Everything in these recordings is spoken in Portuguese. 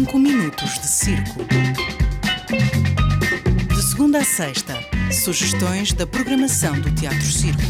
5 minutos de circo. De segunda a sexta, sugestões da programação do Teatro Circo.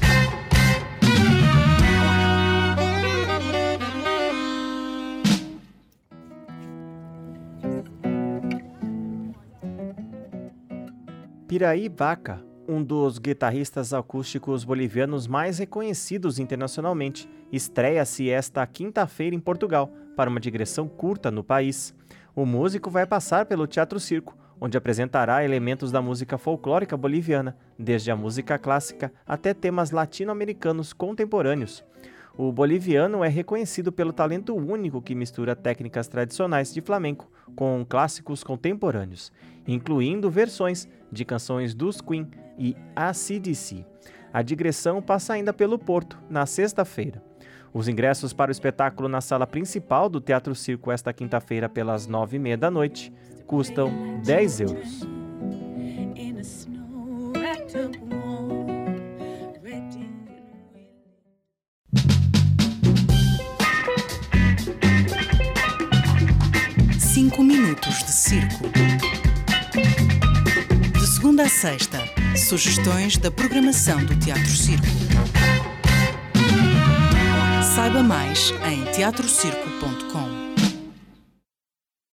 Piraí Vaca, um dos guitarristas acústicos bolivianos mais reconhecidos internacionalmente, estreia-se esta quinta-feira em Portugal, para uma digressão curta no país. O músico vai passar pelo Teatro Circo, onde apresentará elementos da música folclórica boliviana, desde a música clássica até temas latino-americanos contemporâneos. O boliviano é reconhecido pelo talento único que mistura técnicas tradicionais de flamenco com clássicos contemporâneos, incluindo versões de canções dos Queen e AC/DC. A digressão passa ainda pelo Porto, na sexta-feira. Os ingressos para o espetáculo na sala principal do Teatro Circo esta quinta-feira pelas 9h30 da noite custam €10. Cinco minutos de circo. De segunda a sexta, sugestões da programação do Teatro Circo. Saiba mais em teatrocirco.pt.